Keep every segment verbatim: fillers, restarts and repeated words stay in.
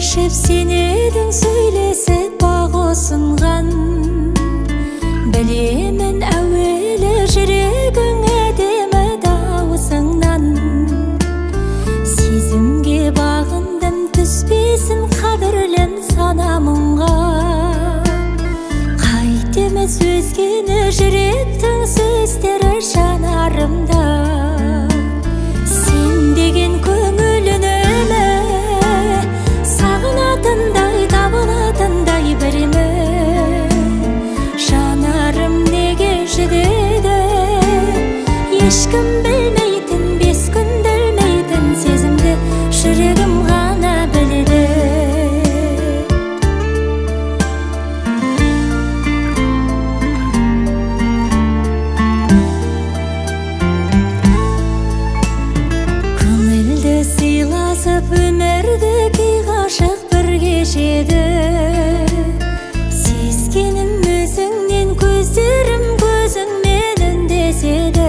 Кешіп сен едің сөйлесіп бақ осынған, білемін әуелі жүрегің әдемі дауысыңнан. Сезімге бағындым түспесін қадірлім санамыңға. Қайтеміз өзгені жүректің сөздері жанарымда. Сен деген көңілін өмі сағынатындай табылатындай біреме. Жанарым неге жүдеді ешкім білмейтін, бес күнді өлмейтін сезімді жүрегім ғана біледі. Көңілді сыйласып өмірді кей ғашық бірге жеді. Сезгенім өзіңнен көздерім көзіңмен үндеседі.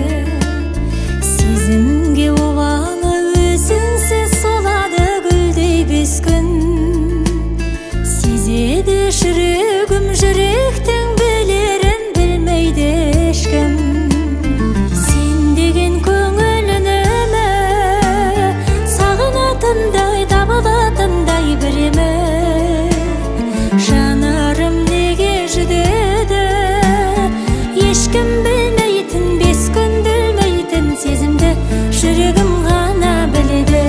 Сезімге обалы өзіңсіз солады гүлдей бес күн. Сезеді жүрегім жүректің білерін білмейді ешкім. Сен деген көңілін өмі сағынатындай табылатындай біреме. Жанарым неге жүдеді ешкім білмейтін, бес күнді өлмейтін сезімді жүрегім ғана біледі.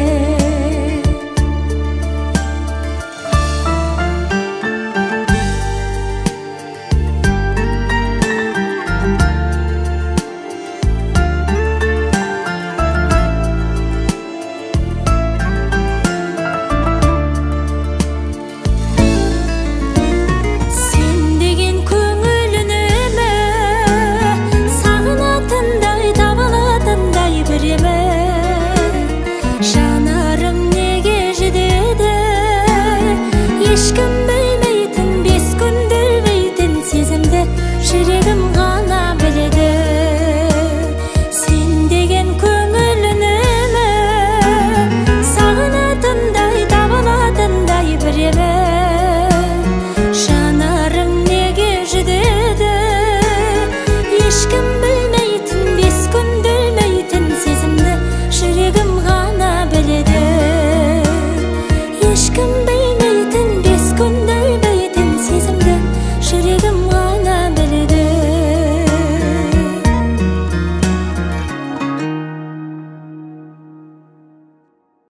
Сен деген көңілін өмі сағынатындай табылатындай біреме.